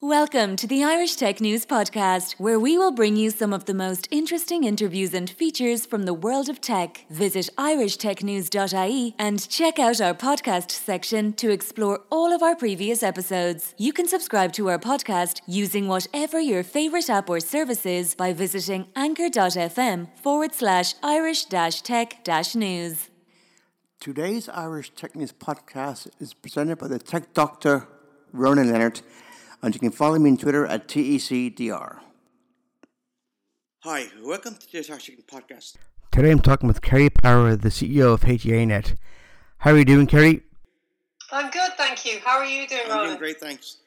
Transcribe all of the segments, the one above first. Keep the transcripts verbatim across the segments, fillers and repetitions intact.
Welcome to the Irish Tech News Podcast, where we will bring you some of the most interesting interviews and features from the world of tech. Visit irish tech news dot I E and check out our podcast section to explore all of our previous episodes. You can subscribe to our podcast using whatever your favourite app or service is by visiting anchor.fm forward slash irish dash tech dash news. Today's Irish Tech News Podcast is presented by the Tech Doctor, Ronan Leonard, and you can follow me on Twitter at T E C D R. Hi, welcome to the Irish Tech News Podcast. Today I'm talking with Kerry Power, the C E O of H E A Net. How are you doing, Kerry? I'm good, thank you. How are you doing, I'm Ronan? doing great, thanks.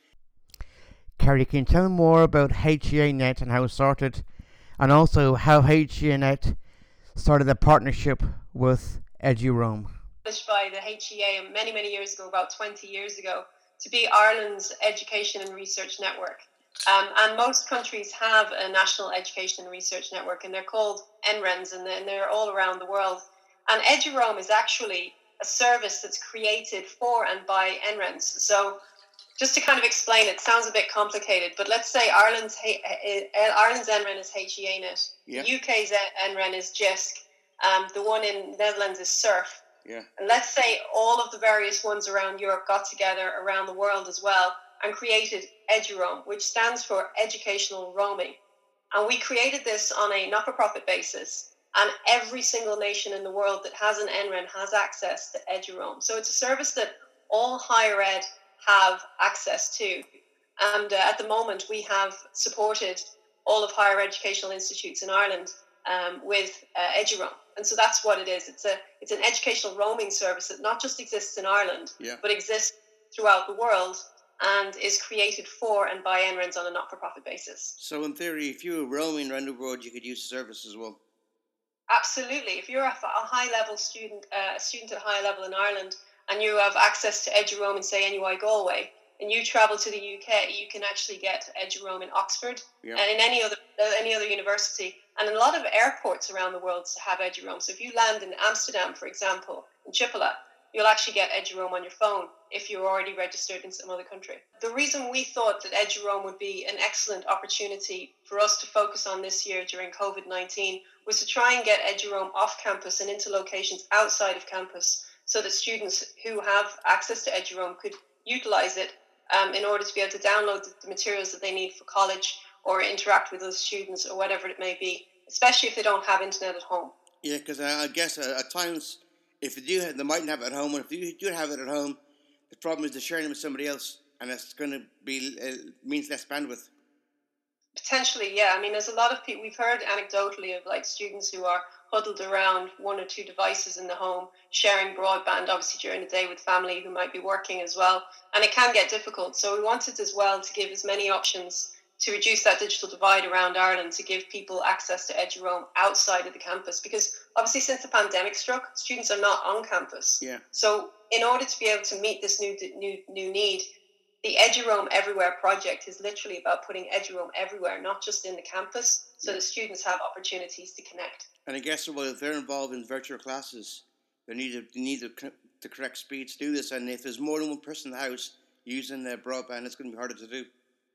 Kerry, can you tell me more about H E A Net and how it started, and also how H E A Net started a partnership with EduRoam? Established by the H E A many, many years ago, about twenty years ago, to be Ireland's education and research network. Um, and most countries have a national education and research network, and they're called N R E Ns, and they're all around the world. And EduRoam is actually a service that's created for and by N R E Ns. So just to kind of explain, it sounds a bit complicated, but let's say Ireland's Ireland's N R E N is H E A Net, yeah. The U K's N R E N is J I S C, um, the one in the Netherlands is SURF. Yeah. And let's say all of the various ones around Europe got together around the world as well and created EduRoam, which stands for Educational Roaming. And we created this on a not-for-profit basis. And every single nation in the world that has an N R E N has access to EduRoam. So it's a service that all higher ed have access to. And uh, at the moment, we have supported all of higher educational institutes in Ireland um, with uh, EduRoam. And so that's what it is. It's a it's an educational roaming service that not just exists in Ireland, yeah. but exists throughout the world and is created for and by N R E Ns on a not-for-profit basis. So in theory, if you were roaming around the world, you could use the service as well? Absolutely. If you're a, a high-level student, uh, a student at a high level in Ireland, and you have access to EduRoam in, say, N U I Galway, and you travel to the U K, you can actually get EduRoam in Oxford yeah. and in any other uh, any other university. And a lot of airports around the world have EduRoam. So if you land in Amsterdam, for example, in Schiphol, you'll actually get EduRoam on your phone if you're already registered in some other country. The reason we thought that EduRoam would be an excellent opportunity for us to focus on this year during covid nineteen was to try and get EduRoam off campus and into locations outside of campus so that students who have access to EduRoam could utilize it um, in order to be able to download the materials that they need for college or interact with other students or whatever it may be, especially if they don't have internet at home. Yeah, because I guess uh, at times, if they do have, they mightn't have it at home, and if you do have it at home, the problem is they're sharing it with somebody else, and it's going to be uh, means less bandwidth. Potentially, yeah. I mean, there's a lot of people, we've heard anecdotally of like students who are huddled around one or two devices in the home, sharing broadband, obviously during the day with family who might be working as well, and it can get difficult. So we wanted as well to give as many options to reduce that digital divide around Ireland, to give people access to EduRoam outside of the campus, because obviously since the pandemic struck, students are not on campus. Yeah. So in order to be able to meet this new new new need, the EduRoam Everywhere project is literally about putting EduRoam everywhere, not just in the campus, so yeah. that students have opportunities to connect. And I guess well, if they're involved in virtual classes, they need to, they need the, the correct speed to do this, and if there's more than one person in the house using their broadband, it's going to be harder to do.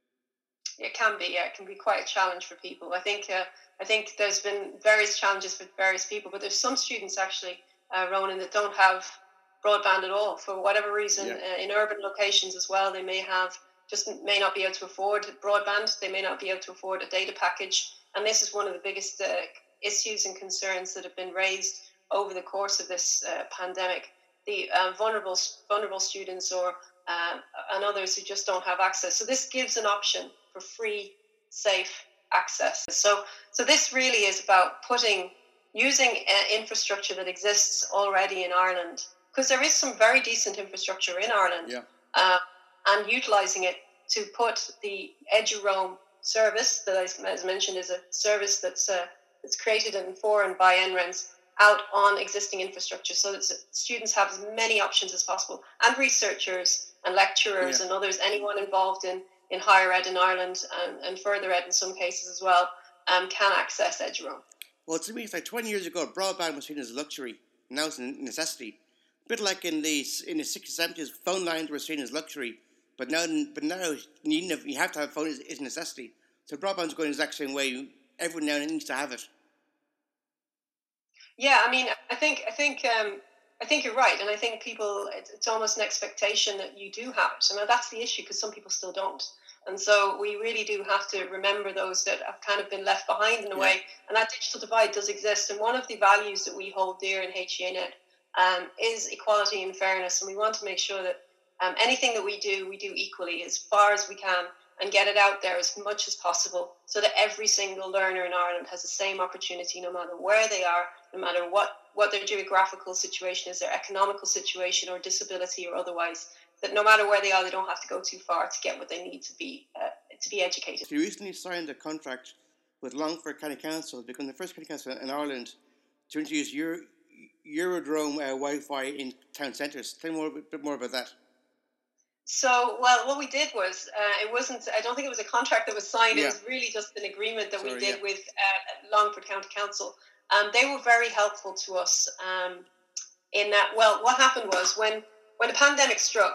It can be, yeah, it can be quite a challenge for people. I think uh, I think there's been various challenges for various people, but there's some students actually, uh, Ronan, that don't have broadband at all for whatever reason. Yeah. Uh, in urban locations as well, they may have just may not be able to afford broadband. They may not be able to afford a data package, and this is one of the biggest uh, issues and concerns that have been raised over the course of this uh, pandemic. The uh, vulnerable vulnerable students or uh, and others who just don't have access. So this gives an option for free, safe access. So, so this really is about putting, using uh, infrastructure that exists already in Ireland, because there is some very decent infrastructure in Ireland, yeah. uh, and utilising it to put the EduRoam service that, as mentioned, is a service that's uh, that's created and for and by N R E Ns out on existing infrastructure, so that students have as many options as possible, and researchers and lecturers yeah. and others, anyone involved in in higher ed in Ireland and, and further ed in some cases as well, um, can access EduRoam. Well, to me, it's like twenty years ago, broadband was seen as a luxury. Now it's a necessity. A bit like in the in the sixties, seventies, phone lines were seen as luxury. But now, but now you you have to have a phone is, is a necessity. So broadband's going the exact same way. Everyone now needs to have it. Yeah, I mean, I think I think um, I think you're right, and I think people it's, it's almost an expectation that you do have it, and that's the issue because some people still don't. And so we really do have to remember those that have kind of been left behind in a yeah. way. And that digital divide does exist. And one of the values that we hold dear in H E A Net um, is equality and fairness. And we want to make sure that um, anything that we do, we do equally as far as we can and get it out there as much as possible so that every single learner in Ireland has the same opportunity no matter where they are, no matter what, what their geographical situation is, their economical situation or disability or otherwise. That no matter where they are, they don't have to go too far to get what they need to be uh, to be educated. So you recently signed a contract with Longford County Council to become the first county council in Ireland to introduce Euro, Eurodrome uh, Wi-Fi in town centres. Tell me more, a bit more about that. So, well, what we did was, uh, it wasn't, I don't think it was a contract that was signed, yeah. It was really just an agreement that Sorry, we did yeah. with uh, Longford County Council. Um, they were very helpful to us um, in that, well, what happened was when When the pandemic struck,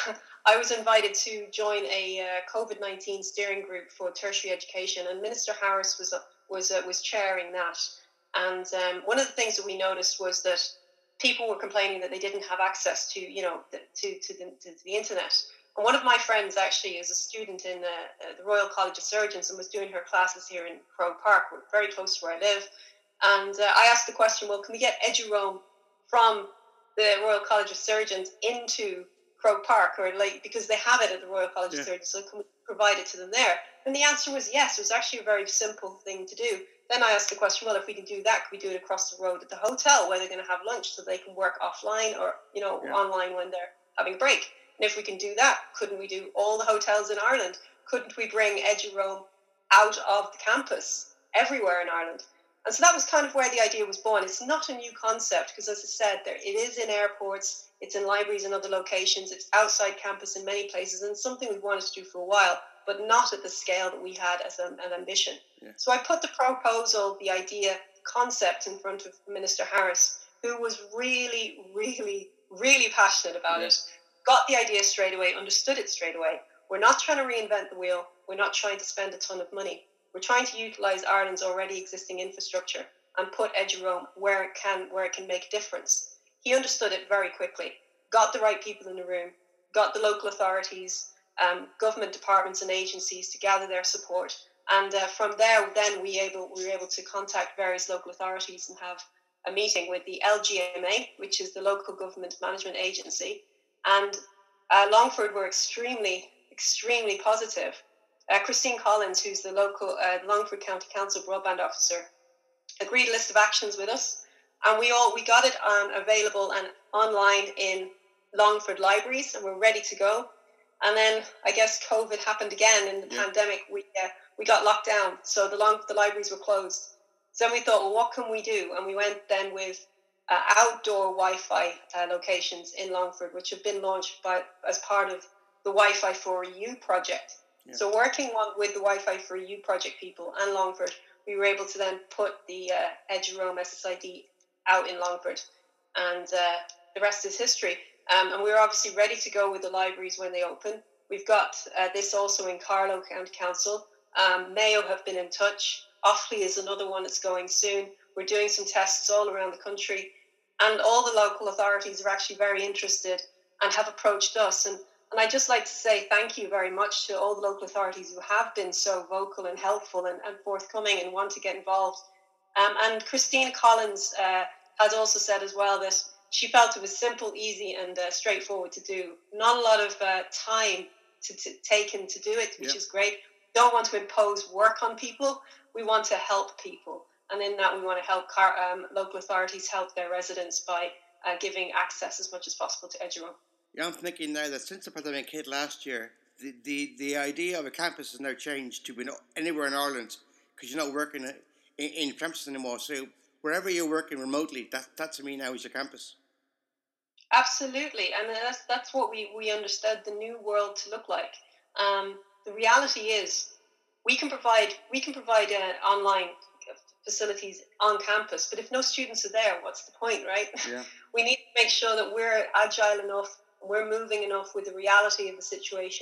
I was invited to join a uh, COVID nineteen steering group for tertiary education, and Minister Harris was uh, was uh, was chairing that. And um, one of the things that we noticed was that people were complaining that they didn't have access to, you know, the, to to the, to the internet. And one of my friends actually is a student in uh, uh, the Royal College of Surgeons and was doing her classes here in Croke Park, very close to where I live. And uh, I asked the question, well, can we get EduRoam from the Royal College of Surgeons into Croke Park, or like because they have it at the Royal College yeah. of Surgeons, so can we provide it to them there? And the answer was yes. It was actually a very simple thing to do. Then I asked the question, well, if we can do that, could we do it across the road at the hotel where they're going to have lunch so they can work offline or, you know, yeah. online when they're having a break? And if we can do that, couldn't we do all the hotels in Ireland? Couldn't we bring EduRoam out of the campus everywhere in Ireland? And so that was kind of where the idea was born. It's not a new concept because, as I said, there it is in airports, it's in libraries and other locations, it's outside campus in many places, and something we've wanted to do for a while, but not at the scale that we had as a, an ambition. Yeah. So I put the proposal, the idea, concept in front of Minister Harris, who was really, really, really passionate about yeah. it, got the idea straight away, understood it straight away. We're not trying to reinvent the wheel. We're not trying to spend a ton of money. We're trying to utilise Ireland's already existing infrastructure and put EduRoam where it can where it can make a difference. He understood it very quickly, got the right people in the room, got the local authorities, um, government departments and agencies to gather their support. And uh, from there, then we able we were able to contact various local authorities and have a meeting with the L G M A, which is the Local Government Management Agency. And uh, Longford were extremely, extremely positive. Uh, Christine Collins, who's the local uh, Longford County Council broadband officer, agreed a list of actions with us, and we all we got it on available and online in Longford libraries, and we're ready to go. And then I guess COVID happened again in the yeah. pandemic. We uh, we got locked down, so the long the libraries were closed. So then we thought, well, what can we do? And we went then with uh, outdoor Wi-Fi uh, locations in Longford, which have been launched by as part of the Wi-Fi for You project. Yeah. So working on, with the Wi-Fi for You project people and Longford, we were able to then put the uh, EduRoam S S I D out in Longford, and uh, the rest is history. Um, and we're obviously ready to go with the libraries when they open. We've got uh, this also in Carlow County Council. Um, Mayo have been in touch. Offaly is another one that's going soon. We're doing some tests all around the country, and all the local authorities are actually very interested and have approached us. And And I'd just like to say thank you very much to all the local authorities who have been so vocal and helpful and, and forthcoming and want to get involved. Um, and Christine Collins uh, has also said as well that she felt it was simple, easy and uh, straightforward to do. Not a lot of uh, time to, to taken to do it, which yeah. is great. We don't want to impose work on people. We want to help people. And in that we want to help car- um, local authorities help their residents by uh, giving access as much as possible to EduRoam. Yeah, I'm thinking now that since the pandemic hit last year, the, the, the idea of a campus has now changed to be anywhere in Ireland because you're not working in, in campuses anymore. So wherever you're working remotely, that, that to me now is your campus. Absolutely. And that's that's what we, we understood the new world to look like. Um, the reality is we can provide we can provide uh, online facilities on campus, but if no students are there, what's the point, right? Yeah. We need to make sure that we're agile enough, we're moving enough with the reality of the situation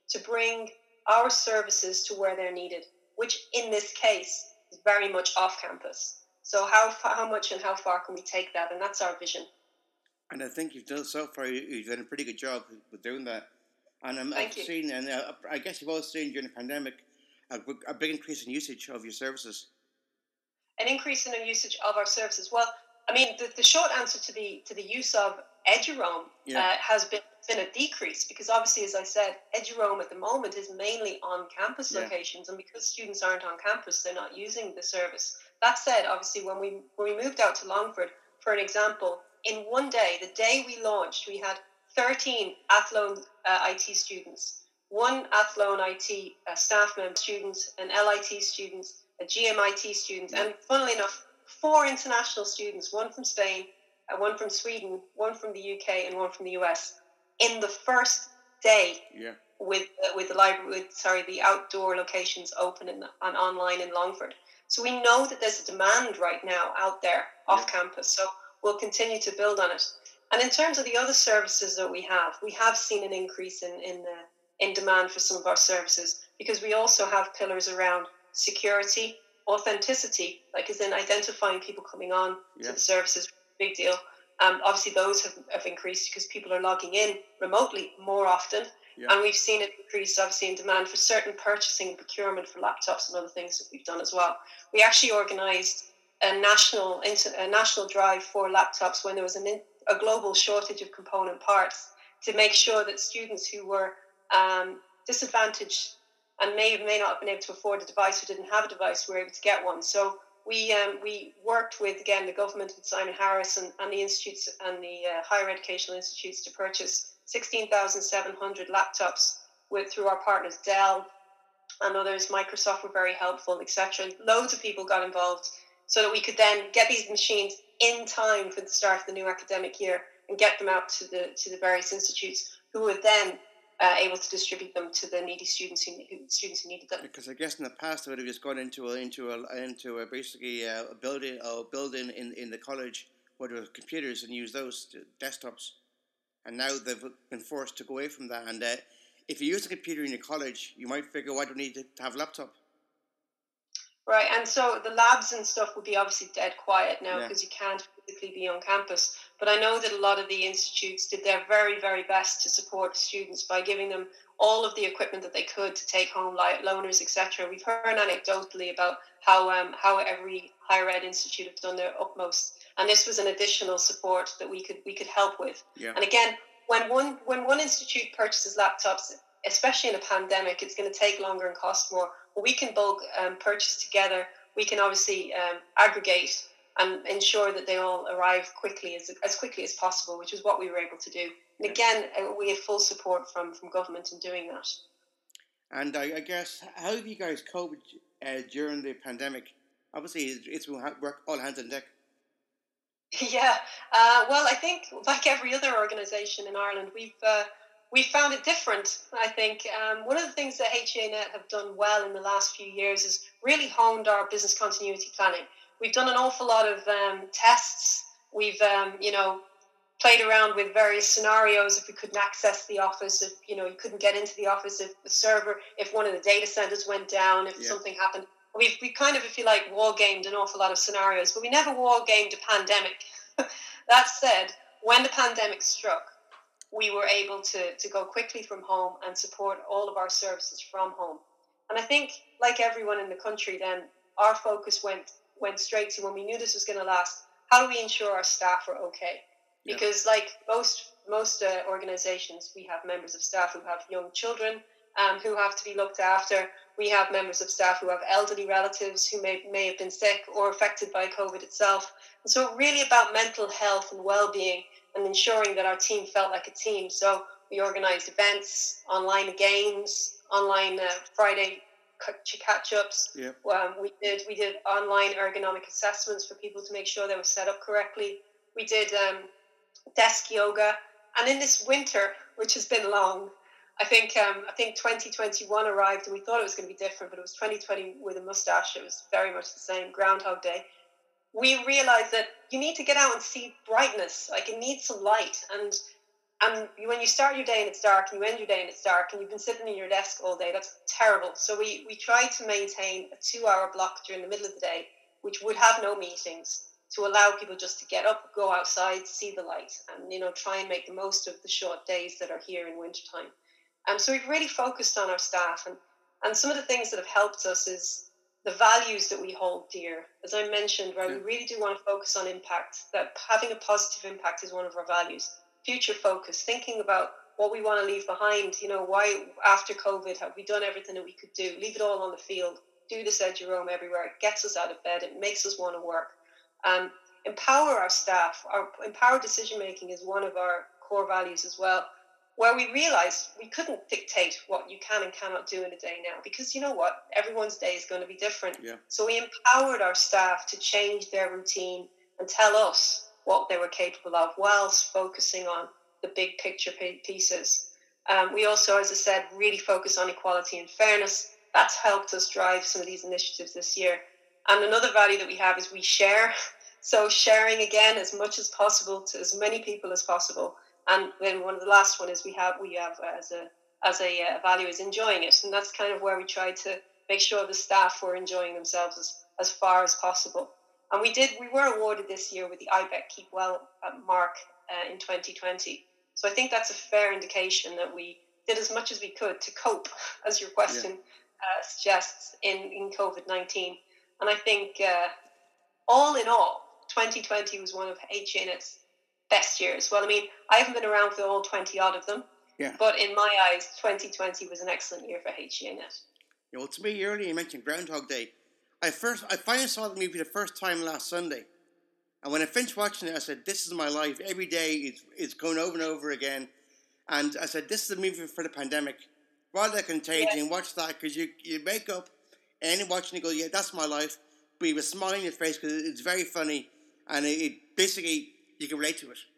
to bring our services to where they're needed, which in this case is very much off campus. So how far, how much and how far can we take that? And that's our vision. And I think you've done so far. You've done a pretty good job with doing that. And um, Thank I've you. seen, and uh, I guess you've also seen during the pandemic a, a big increase in usage of your services. An increase in the usage of our services. Well, I mean, the, the short answer to the to the use of Eduroam Yeah. uh, has been been a decrease, because obviously, as I said, Eduroam at the moment is mainly on campus Yeah. locations, and because students aren't on campus, they're not using the service. That said, obviously, when we when we moved out to Longford, for an example, in one day, the day we launched, we had thirteen Athlone uh, I T students, one Athlone I T uh, staff member student, an L I T student, a G M I T student, and funnily enough, four international students, one from Spain, uh, one from Sweden, one from the U K, and one from the U S, in the first day Yeah. with uh, with the library, with sorry, the outdoor locations open and, and online in Longford. So we know that there's a demand right now out there off Yeah. campus. So we'll continue to build on it. And in terms of the other services that we have, we have seen an increase in in uh, in demand for some of our services, because we also have pillars around security, authenticity, like as in identifying people coming on Yeah. to the services, big deal. Um, obviously, those have, have increased because people are logging in remotely more often. Yeah. And we've seen it increase, obviously, in demand for certain purchasing and procurement for laptops and other things that we've done as well. We actually organised a national a national drive for laptops when there was an in, a global shortage of component parts, to make sure that students who were um, disadvantaged and may may not have been able to afford a device or didn't have a device were able to get one. So we um, we worked with, again, the government and Simon Harris and, and the institutes and the uh, higher educational institutes to purchase sixteen thousand seven hundred laptops with through our partners Dell and others. Microsoft were very helpful, et cetera. Loads of people got involved so that we could then get these machines in time for the start of the new academic year and get them out to the to the various institutes, who were then uh, able to distribute them to the needy students who, who students who needed them. Because I guess in the past, I would have just gone into a, into a, into a basically a, a building a building in, in the college where there were computers and use those to, desktops. And now they've been forced to go away from that. And uh, if you use a computer in your college, you might figure, why do I need to have a laptop? Right, and so the labs and stuff would be obviously dead quiet now, Yeah. because you can't physically be on campus. But I know that a lot of the institutes did their very, very best to support students by giving them all of the equipment that they could to take home, like loaners, et cetera. We've heard anecdotally about how um, how every higher ed institute have done their utmost, and this was an additional support that we could we could help with. Yeah. And again, when one when one institute purchases laptops, especially in a pandemic, it's going to take longer and cost more. But we can bulk um, purchase together. We can obviously um, aggregate and ensure that they all arrive quickly, as as quickly as possible, which is what we were able to do. And again, uh, we have full support from, from government in doing that. And I, I guess, how have you guys coped uh, during the pandemic? Obviously, it's, it's work all hands on deck. Yeah, uh, well, I think like every other organisation in Ireland, we've uh, we found it different. I think um, one of the things that H E A Net have done well in the last few years is really honed our business continuity planning. We've done an awful lot of um, tests. We've um, you know played around with various scenarios. If we couldn't access the office, if you know you couldn't get into the office, if the server, if one of the data centers went down, if Yeah. something happened. We've we kind of, if you like, war gamed an awful lot of scenarios, but we never war gamed a pandemic. That said, when the pandemic struck, we were able to, to go quickly from home and support all of our services from home. And I think, like everyone in the country, then our focus went went straight to, when we knew this was going to last, how do we ensure our staff are okay? Yeah. Because like most most uh, organizations, we have members of staff who have young children um, who have to be looked after. We have members of staff who have elderly relatives who may may have been sick or affected by COVID itself. And so really about mental health and well-being and ensuring that our team felt like a team. So we organised events, online games, online uh, Friday catch-ups. Yeah. Um, we did we did online ergonomic assessments for people to make sure they were set up correctly. We did um, desk yoga. And in this winter, which has been long, I think um, I think twenty twenty-one arrived and we thought it was going to be different, but it was twenty twenty with a mustache. It was very much the same, Groundhog Day. We realized that you need to get out and see brightness, like it needs some light. And and when you start your day and it's dark, and you end your day and it's dark, and you've been sitting in your desk all day, that's terrible. So we, we try to maintain a two-hour block during the middle of the day, which would have no meetings, to allow people just to get up, go outside, see the light, and, you know, try and make the most of the short days that are here in wintertime. Um, so we've really focused on our staff, and, and some of the things that have helped us is the values that we hold dear. As I mentioned, where yeah. we really do want to focus on impact, that having a positive impact is one of our values. Future focus, thinking about what we want to leave behind. You know, why after COVID have we done everything that we could do? Leave it all on the field. Do this Eduroam everywhere. It gets us out of bed. It makes us want to work. Um, empower our staff. Our empowered decision making is one of our core values as well, where we realized we couldn't dictate what you can and cannot do in a day now, because you know what? Everyone's day is going to be different. Yeah. So we empowered our staff to change their routine and tell us what they were capable of, whilst focusing on the big picture pieces. Um, we also, as I said, really focus on equality and fairness. That's helped us drive some of these initiatives this year. And another value that we have is we share. So sharing, again, as much as possible to as many people as possible. And then one of the last one is we have we have uh, as a as a uh, value is enjoying it, and that's kind of where we try to make sure the staff were enjoying themselves as, as far as possible. And we did we were awarded this year with the I B E C Keep Well mark uh, in twenty twenty. So I think that's a fair indication that we did as much as we could to cope, as your question yeah. uh, suggests, in in COVID nineteen. And I think uh, all in all, twenty twenty was one of H A Net's best years. Well, I mean, I haven't been around for all twenty odd of them, yeah. but in my eyes, twenty twenty was an excellent year for H A Net. Yeah, well, to me, earlier you mentioned Groundhog Day. I first, I finally saw the movie the first time last Sunday, and when I finished watching it, I said, "This is my life. Every day it's it's going over and over again." And I said, "This is a movie for the pandemic. Rather than Contagion, yeah. watch that, because you you wake up and watching it, go, yeah, that's my life." But you were smiling in your face because it's very funny, and it, it basically you can relate to it.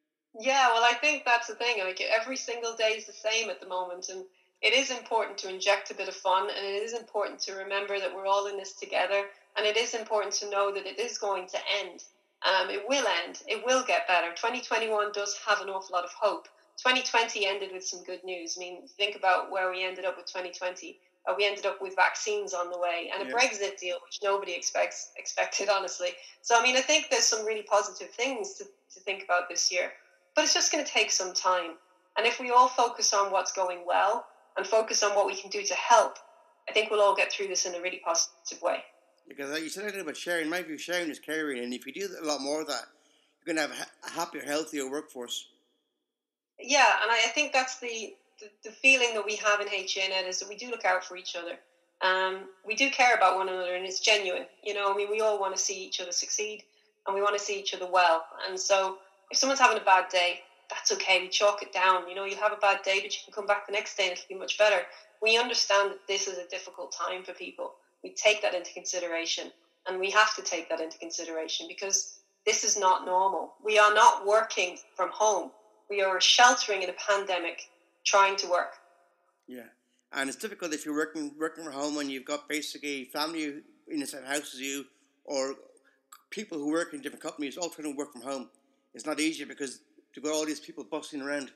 Yeah, well, I think that's the thing. Like, every single day is the same at the moment, and it is important to inject a bit of fun, and it is important to remember that we're all in this together, and it is important to know that it is going to end. Um, it will end. It will get better. twenty twenty-one does have an awful lot of hope. twenty twenty ended with some good news. I mean, think about where we ended up with twenty twenty. Uh, we ended up with vaccines on the way and a yeah. Brexit deal, which nobody expects expected, honestly. So, I mean, I think there's some really positive things to, to think about this year. But it's just going to take some time. And if we all focus on what's going well and focus on what we can do to help, I think we'll all get through this in a really positive way. Because like you said about sharing, my view, sharing is caring. And if you do a lot more of that, you're going to have a happier, healthier workforce. Yeah, and I, I think that's the, the, the feeling that we have in H A Net is that we do look out for each other. Um, we do care about one another, and it's genuine. You know, I mean, we all want to see each other succeed, and we want to see each other well. And so if someone's having a bad day, that's okay. We chalk it down. You know, you'll have a bad day, but you can come back the next day and it'll be much better. We understand that this is a difficult time for people. We take that into consideration, and we have to take that into consideration because this is not normal. We are not working from home. We are sheltering in a pandemic, trying to work. Yeah, and it's difficult if you're working working from home and you've got basically family in the same house as you, or people who work in different companies all trying to work from home. It's not easy because you've got all these people bustling around.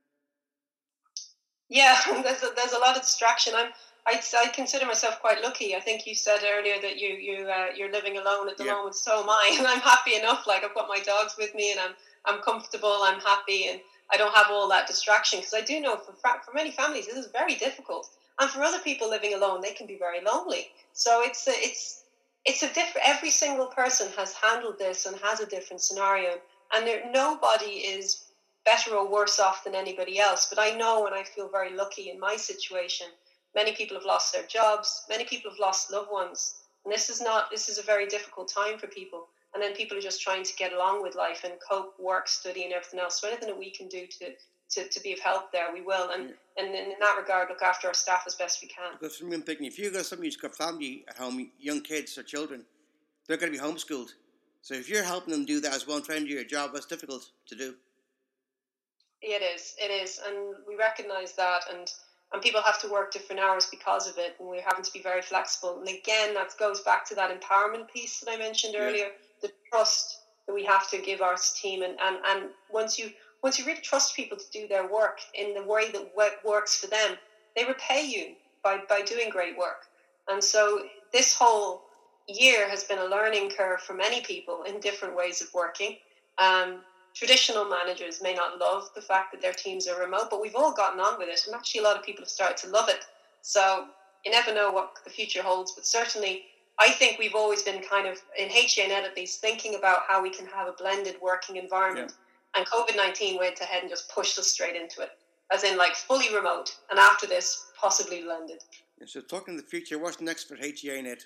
Yeah, there's a, there's a lot of distraction. I'm I, I consider myself quite lucky. I think you said earlier that you you uh, you're living alone at the yeah. moment. So am I, and I'm happy enough. Like, I've got my dogs with me, and I'm I'm comfortable. I'm happy, and I don't have all that distraction, because I do know for for many families this is very difficult, and for other people living alone, they can be very lonely. So it's a, it's it's a different. Every single person has handled this and has a different scenario, and there, nobody is better or worse off than anybody else. But I know, and I feel very lucky in my situation. Many people have lost their jobs. Many people have lost loved ones, and this is not. This is a very difficult time for people. And then people are just trying to get along with life and cope, work, study, and everything else. So anything that we can do to to, to be of help there, we will. And yeah. and in that regard, look after our staff as best we can. Because for me, I'm thinking, if you've got somebody who's got family at home, young kids or children, they're going to be homeschooled. So if you're helping them do that as well and trying to do your job, that's difficult to do. It is, it is. And we recognise that. And And people have to work different hours because of it, and we're having to be very flexible. And again, that goes back to that empowerment piece that I mentioned earlier, yeah. the trust that we have to give our team. And, and, and once you once you really trust people to do their work in the way that works for them, they repay you by, by doing great work. And so this whole year has been a learning curve for many people in different ways of working. Um, traditional managers may not love the fact that their teams are remote, but we've all gotten on with it. And actually a lot of people have started to love it. So you never know what the future holds, but certainly I think we've always been kind of, in H E A Net at least, thinking about how we can have a blended working environment. Yeah. And COVID nineteen went ahead and just pushed us straight into it, as in like fully remote. And after this, possibly blended. Yeah, so talking the future, what's next for H E A Net?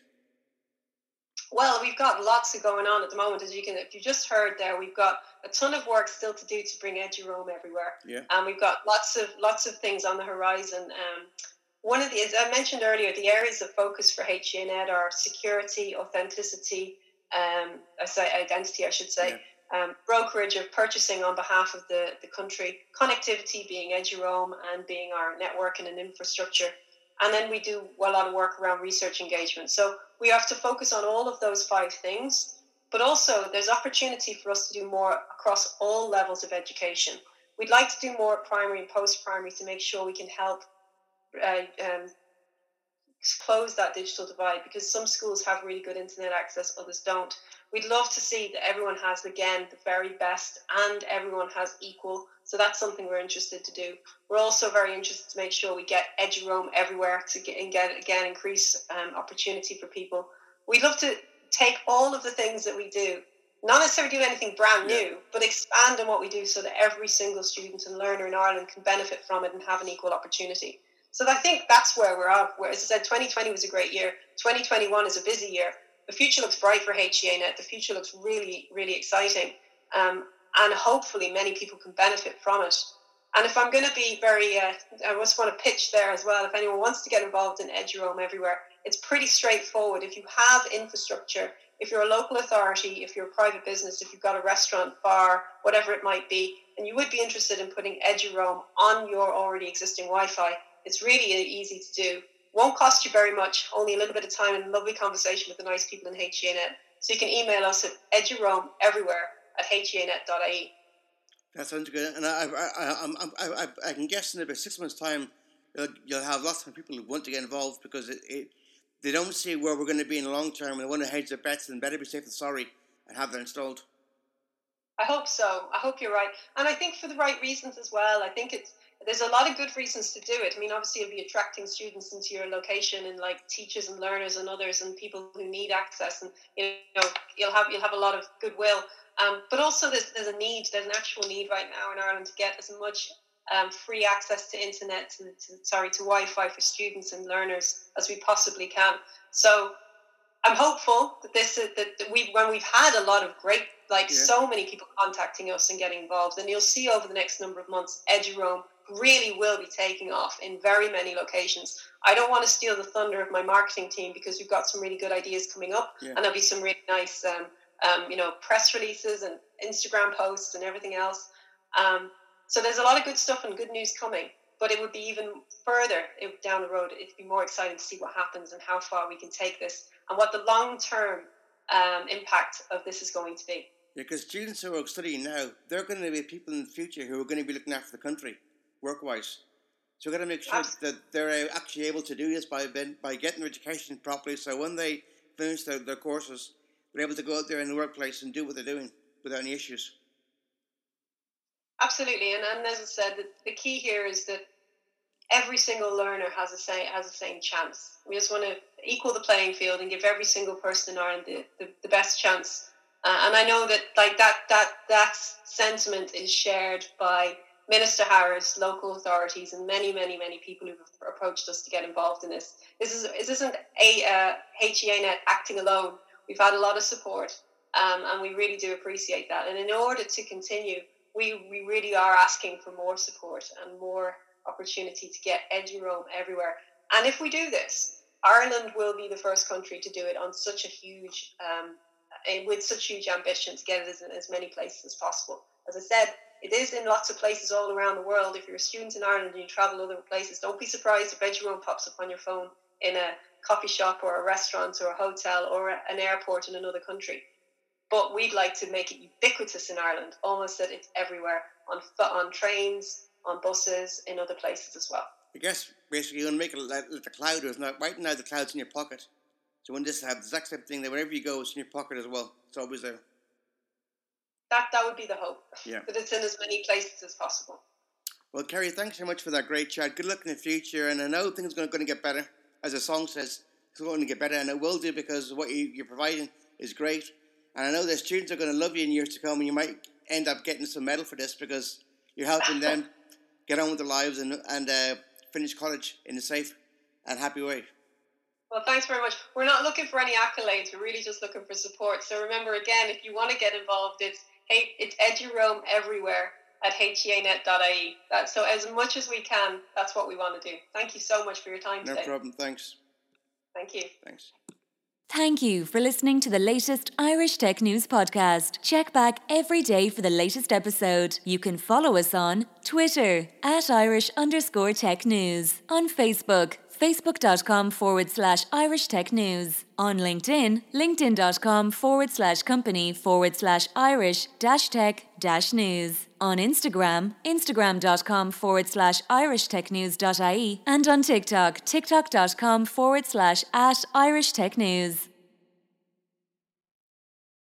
Well, we've got lots of going on at the moment. As you can, if you just heard there, we've got a ton of work still to do to bring EduRoam everywhere. Yeah. And we've got lots of lots of things on the horizon. Um, one of the, as I mentioned earlier, the areas of focus for H E A Net are security, authenticity, um, I say identity, I should say, yeah. um, brokerage of purchasing on behalf of the, the country, connectivity being EduRoam and being our network and an infrastructure. And then we do a lot of work around research engagement. So we have to focus on all of those five things, but also there's opportunity for us to do more across all levels of education. We'd like to do more primary and post-primary to make sure we can help uh, um, close that digital divide, because some schools have really good internet access, others don't. We'd love to see that everyone has, again, the very best and everyone has equal. So that's something we're interested to do. We're also very interested to make sure we get EduRoam everywhere to get, and get again, increase um, opportunity for people. We'd love to take all of the things that we do, not necessarily do anything brand new, yeah. but expand on what we do so that every single student and learner in Ireland can benefit from it and have an equal opportunity. So I think that's where we're at. Where, as I said, twenty twenty was a great year. twenty twenty-one is a busy year. The future looks bright for H E A Net. The future looks really, really exciting. Um, and hopefully many people can benefit from it. And if I'm going to be very, uh, I just want to pitch there as well, if anyone wants to get involved in EduRoam everywhere, it's pretty straightforward. If you have infrastructure, if you're a local authority, if you're a private business, if you've got a restaurant, bar, whatever it might be, and you would be interested in putting EduRoam on your already existing Wi-Fi, it's really easy to do. Won't cost you very much, only a little bit of time and a lovely conversation with the nice people in H E A Net. So you can email us at eduroam everywhere at h e a net dot i e. That sounds good. And I, I, I, I, I, I can guess in about six months' time, you'll, you'll have lots of people who want to get involved because it, it, they don't see where we're going to be in the long term and they want to hedge their bets and better be safe than sorry and have that installed. I hope so. I hope you're right. And I think for the right reasons as well. I think it's there's a lot of good reasons to do it. I mean, obviously, you'll be attracting students into your location and like teachers and learners and others and people who need access. And, you know, you'll have you'll have a lot of goodwill. Um, but also there's, there's a need, there's an actual need right now in Ireland to get as much um, free access to internet, to, to, sorry, to Wi-Fi for students and learners as we possibly can. So I'm hopeful that this is, that we when we've had a lot of great, like yeah. so many people contacting us and getting involved, and you'll see over the next number of months, EduRoam really will be taking off in very many locations. I don't want to steal the thunder of my marketing team because we've got some really good ideas coming up, yeah. and there'll be some really nice, um, um, you know, press releases and Instagram posts and everything else. Um, so there's a lot of good stuff and good news coming. But it would be even further if, down the road. It'd be more exciting to see what happens and how far we can take this and what the long-term um, impact of this is going to be. Yeah, because students who are studying now, they're going to be people in the future who are going to be looking after the country, work-wise. So we've got to make sure Absolutely. that they're actually able to do this by by getting their education properly. So when they finish their, their courses, they're able to go out there in the workplace and do what they're doing without any issues. Absolutely, and, and as I said, the, the key here is that every single learner has a say, has the same chance. We just want to equal the playing field and give every single person in Ireland the, the, the best chance. Uh, and I know that like that that that sentiment is shared by Minister Harris, local authorities, and many, many, many people who've approached us to get involved in this. This is this isn't a uh, H E A Net acting alone. We've had a lot of support, um, and we really do appreciate that. And in order to continue, we we really are asking for more support and more opportunity to get EduRoam everywhere. And if we do this, Ireland will be the first country to do it on such a huge, um, with such huge ambition to get it as, in as many places as possible. As I said, it is in lots of places all around the world. If you're a student in Ireland and you travel other places, don't be surprised if EduRoam pops up on your phone in a coffee shop or a restaurant or a hotel or a, an airport in another country. But we'd like to make it ubiquitous in Ireland, almost that it's everywhere. on on trains, on buses, in other places as well. I guess basically you want to make it like, like the cloud is not right now. The cloud's in your pocket, so when this have the exact same thing that wherever you go, it's in your pocket as well. It's always there. That that would be the hope. Yeah. That it's in as many places as possible. Well, Kerry, thanks so much for that great chat. Good luck in the future, and I know things are going to, going to get better. As the song says, it's going to get better, and it will do because what you, you're providing is great. And I know the students are going to love you in years to come, and you might end up getting some medal for this because you're helping them get on with their lives and and uh, finish college in a safe and happy way. Well, thanks very much. We're not looking for any accolades. We're really just looking for support. So remember, again, if you want to get involved, it's hey, it's EduRoam everywhere at H E A net dot I E. That, so as much as we can, that's what we want to do. Thank you so much for your time no today. No problem. Thanks. Thank you. Thanks. Thank you for listening to the latest Irish Tech News podcast. Check back every day for the latest episode. You can follow us on Twitter at Irish underscore Tech News, on Facebook, facebook.com forward slash Irish Tech News, on LinkedIn, linkedin.com forward slash company forward slash Irish dash tech dash news, on Instagram, instagram.com forward slash Irish Tech News dot I E, and on TikTok, tiktok.com forward slash at Irish Tech News.